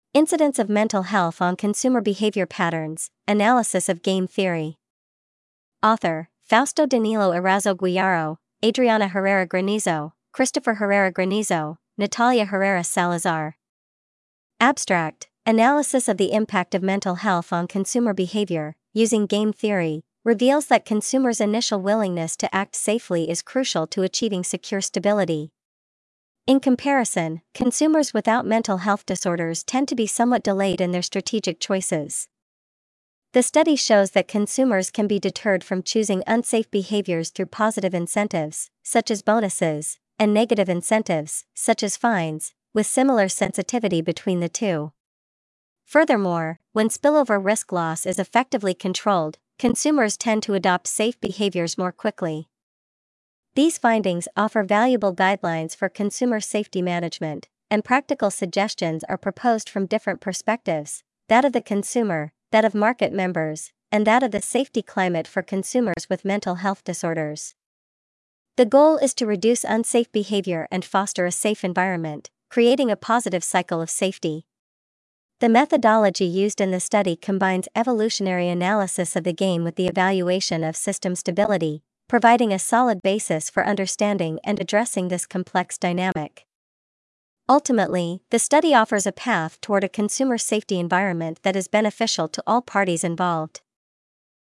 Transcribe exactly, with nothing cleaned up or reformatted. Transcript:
Incidence of mental health on consumer behavior patterns, analysis of game theory. Author, Fausto Danilo Erazo Guiaro, Adriana Herrera Granizo, Christopher Herrera Granizo, Natalia Herrera Salazar. Abstract, analysis of the impact of mental health on consumer behavior, using game theory, reveals that consumers' initial willingness to act safely is crucial to achieving secure stability. In comparison, consumers without mental health disorders tend to be somewhat delayed in their strategic choices. The study shows that consumers can be deterred from choosing unsafe behaviors through positive incentives, such as bonuses, and negative incentives, such as fines, with similar sensitivity between the two. Furthermore, when spillover risk loss is effectively controlled, consumers tend to adopt safe behaviors more quickly. These findings offer valuable guidelines for consumer safety management, and practical suggestions are proposed from different perspectives: that of the consumer, that of market members, and that of the safety climate for consumers with mental health disorders. The goal is to reduce unsafe behavior and foster a safe environment, creating a positive cycle of safety. The methodology used in the study combines evolutionary analysis of the game with the evaluation of system stability, providing a solid basis for understanding and addressing this complex dynamic. Ultimately, the study offers a path toward a consumer safety environment that is beneficial to all parties involved.